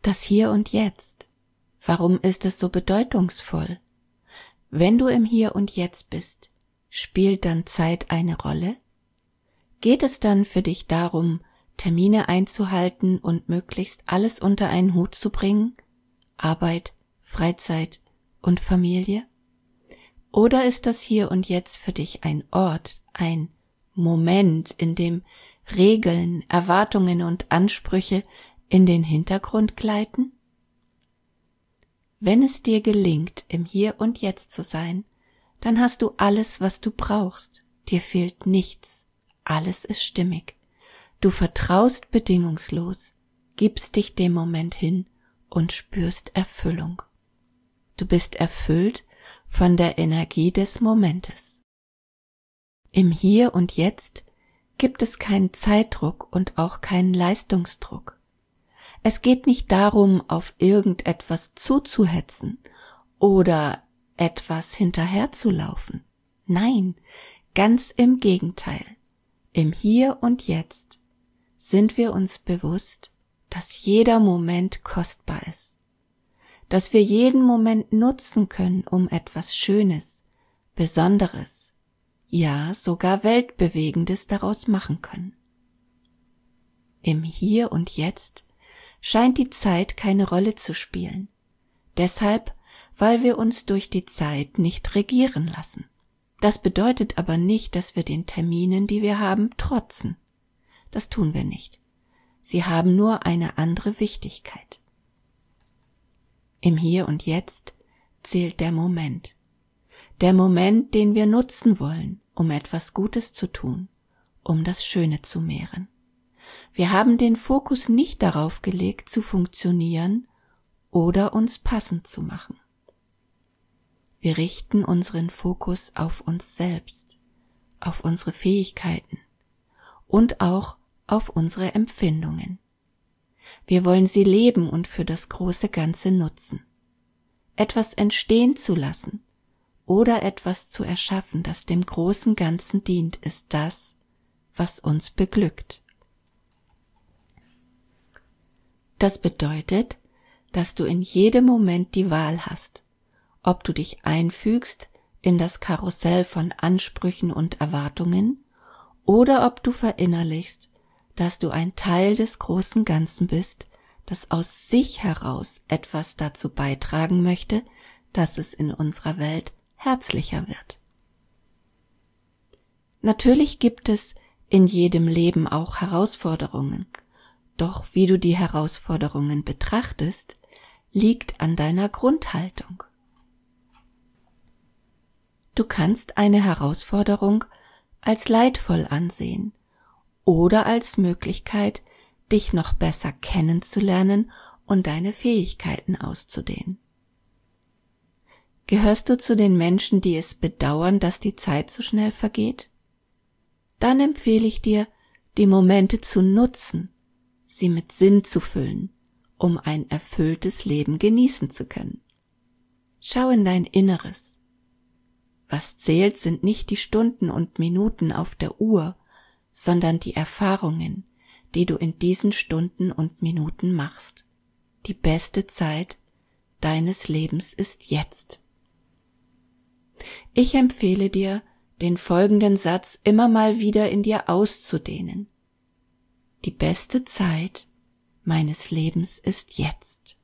das Hier und Jetzt? Warum ist es so bedeutungsvoll? Wenn du im Hier und Jetzt bist, spielt dann Zeit eine Rolle? Geht es dann für dich darum, Termine einzuhalten und möglichst alles unter einen Hut zu bringen? Arbeit, Freizeit und Familie? Oder ist das Hier und Jetzt für dich ein Ort, ein Moment, in dem Regeln, Erwartungen und Ansprüche in den Hintergrund gleiten? Wenn es dir gelingt, im Hier und Jetzt zu sein, dann hast du alles, was du brauchst. Dir fehlt nichts. Alles ist stimmig. Du vertraust bedingungslos, gibst dich dem Moment hin und spürst Erfüllung. Du bist erfüllt von der Energie des Momentes. Im Hier und Jetzt gibt es keinen Zeitdruck und auch keinen Leistungsdruck. Es geht nicht darum, auf irgendetwas zuzuhetzen oder etwas hinterherzulaufen. Nein, ganz im Gegenteil. Im Hier und Jetzt sind wir uns bewusst, dass jeder Moment kostbar ist, dass wir jeden Moment nutzen können, um etwas Schönes, Besonderes, ja sogar Weltbewegendes daraus machen können. Im Hier und Jetzt scheint die Zeit keine Rolle zu spielen, deshalb, weil wir uns durch die Zeit nicht regieren lassen. Das bedeutet aber nicht, dass wir den Terminen, die wir haben, trotzen. Das tun wir nicht. Sie haben nur eine andere Wichtigkeit. Im Hier und Jetzt zählt der Moment. Der Moment, den wir nutzen wollen, um etwas Gutes zu tun, um das Schöne zu mehren. Wir haben den Fokus nicht darauf gelegt, zu funktionieren oder uns passend zu machen. Wir richten unseren Fokus auf uns selbst, auf unsere Fähigkeiten und auch auf unsere Empfindungen. Wir wollen sie leben und für das große Ganze nutzen. Etwas entstehen zu lassen oder etwas zu erschaffen, das dem großen Ganzen dient, ist das, was uns beglückt. Das bedeutet, dass du in jedem Moment die Wahl hast, ob du dich einfügst in das Karussell von Ansprüchen und Erwartungen oder ob du verinnerlichst, dass du ein Teil des großen Ganzen bist, das aus sich heraus etwas dazu beitragen möchte, dass es in unserer Welt herzlicher wird. Natürlich gibt es in jedem Leben auch Herausforderungen, doch wie du die Herausforderungen betrachtest, liegt an deiner Grundhaltung. Du kannst eine Herausforderung als leidvoll ansehen oder als Möglichkeit, dich noch besser kennenzulernen und deine Fähigkeiten auszudehnen. Gehörst du zu den Menschen, die es bedauern, dass die Zeit so schnell vergeht? Dann empfehle ich dir, die Momente zu nutzen, sie mit Sinn zu füllen, um ein erfülltes Leben genießen zu können. Schau in dein Inneres. Was zählt, sind nicht die Stunden und Minuten auf der Uhr, sondern die Erfahrungen, die du in diesen Stunden und Minuten machst. Die beste Zeit deines Lebens ist jetzt. Ich empfehle dir, den folgenden Satz immer mal wieder in dir auszudehnen. Die beste Zeit meines Lebens ist jetzt.